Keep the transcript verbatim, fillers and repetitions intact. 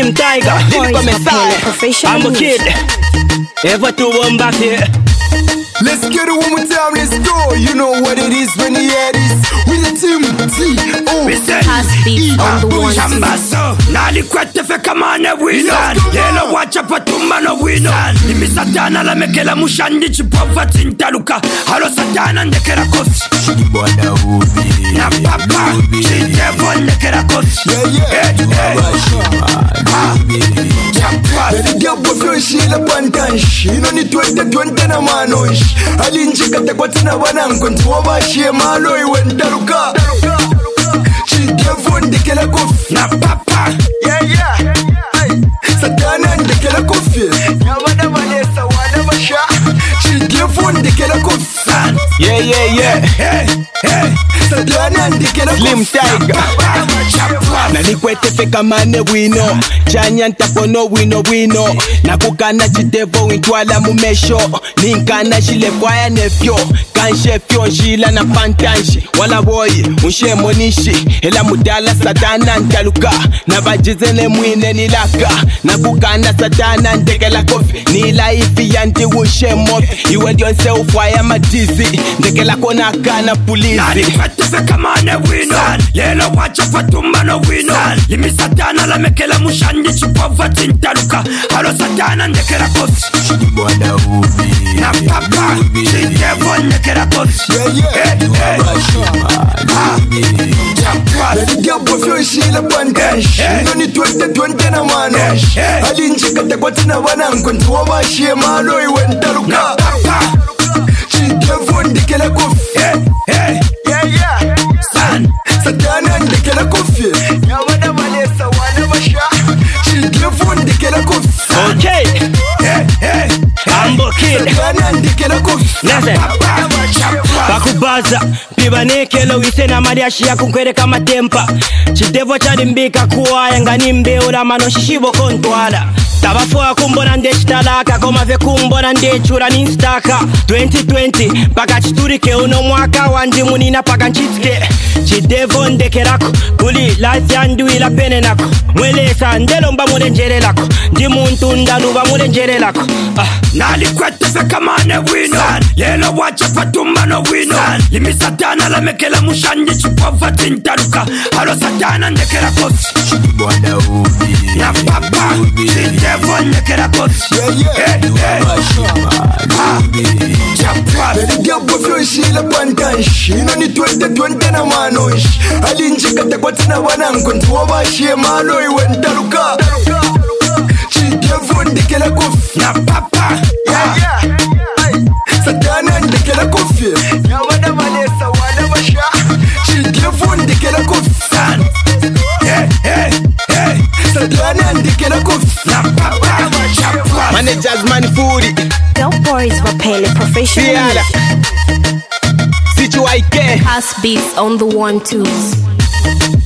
Slim Tiger, Lyrical Messiah, I'm a kid. Ever to one back here. Let's get it one more time, let's go. You know what it is when you hear this. With the team, T O Hasbeats on the one. Chambaso, Nali kwete fe kamane wino. Lelo wacha patuma no wino. Nimi satana la mekela mushandi chipova tintaluka. Halo satana ndekera kosi. Shibwana ubi. Na papa, chitevo ndekera kosi. Yeah, yeah. Bedi diabo floshila pantanshi. Ino ni twenty twenty na manosh. Alinjika tekwatina wanangu ntuwabashie malo iwe ndaluka. Chitevo ndekera kofi. Na papa, yeah, yeah. Satana ndekera kofi. Nyabada vanesa wana basha. Chitevo ndekera kofi. Yeah, yeah, yeah. Hey, hey. Slim Tiger. Na nikwete fe kamane wino. Chanya ntapono wino wino. Na kukana chitevo wintwala mumesho. Ninkana shile kwaya nefyo. Kanshe fyo nshila na pantanshi. Wala boy, unshe monishi. Hela mudala satana ntaluka. Na bajizene mwine nilaka. Na kukana satana ndekela kofi. Nila ifi yanti unshe mofi. Iwe dionse ufwaya matizi. Ndekela kona kana pulizi. Fe kamane wino. Lelo wacha fatuma no wino. Limi satana la mekela mushandi chipova tintaluka. Halo satana ndekera kosi. Shibwana ubi. Na papa, chitevo ndekera kosi. Yeah, yeah. Bedi diabo floshila pantanshi. Ino ni twenty twenty na manosh. Alinjika tekwatina wanangu ntuwabashie malo iwe ndaluka. Chitevo ndekera kofi. Yeah, yeah. Satana ndekera kofi. Nyabada vanesa wana basha. Chitevo ndekera kofi. Okay. Hey, hey. I'm a kid. Satana ndekera kofi. Listen. Bakubaza pibanekelo wisena mariashi ya kunkwere matempa. Chitevo chalimbika kuwa ngani mbeula mano shishibo kontwala. Tabafua kumbona nde chitalaka. Koma ve kumbona nde chura ninstaka. twenty twenty paka chiturike uno mwaka wandi munina paka nchitike. Chitevo ndekerako kuli life yandu ila pene nako. Mwelesa ndelo mba mule njere lako. Ndi muntu ndanuba mule njere lako. ah. Nali kwete fe kamane wino. Lelo wacha fatuma no wino. Limi satana la mekela mushandi chipova tintaluka. Halo satana ndekera kosi. Shibwana ubi. Na papa, chitevo ndekera kosi. Yeah, yeah. Bedi diabo floshila pantanshi. Ino ni twenty twenty na manosh. Alinjika tekwatina wanangu ntuwabashie malo iwe ndaluka. Chitevo ndekera kofi. Na papa, yeah, yeah. Satana ndekera kofi. Nyabada vanesa wana basha. Chitevo ndekera kofi. Hey, hey, hey. Satana ndekera kofi. Na papa, managers man foodie. Dope boys Vapele professional. Fiala C H Y K Hasbeats on the one twos.